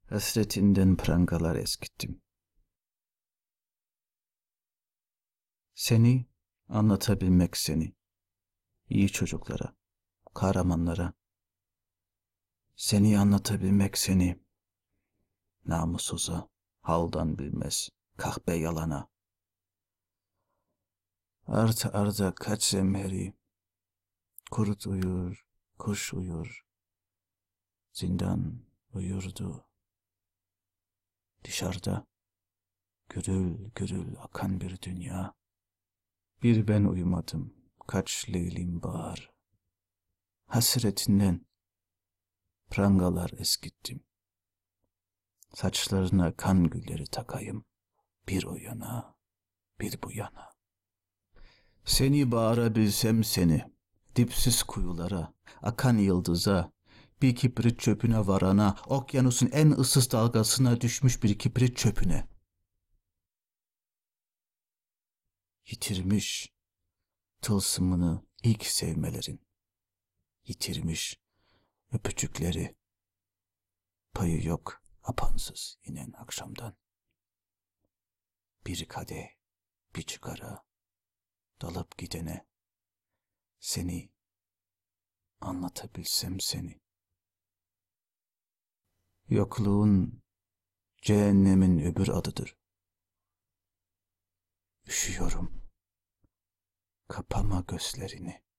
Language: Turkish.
Hasretinden prangalar eskittim. Seni anlatabilmek seni, iyi çocuklara, kahramanlara. Seni anlatabilmek seni, namussuza, haldan bilmez, kahpe yalana. Arta arda kaç zemheri, kurt uyur, kuş uyur, zindan uyurdu. Dışarıda gürül gürül akan bir dünya. Bir ben uyumadım, kaç leylim bağır. Hasretinden prangalar eskittim. Saçlarına kan gülleri takayım, bir o yana, bir bu yana. Seni bağırabilsem seni, dipsiz kuyulara, akan yıldıza, bir kibrit çöpüne varana, okyanusun en ıssız dalgasına düşmüş bir kibrit çöpüne. Yitirmiş tılsımını ilk sevmelerin, yitirmiş öpücükleri, payı yok apansız inen akşamdan. Bir kadeh, bir çıkara, dalıp gidene, seni anlatabilsem seni. Yokluğun cehennemin öbür adıdır. Üşüyorum, kapama gözlerini.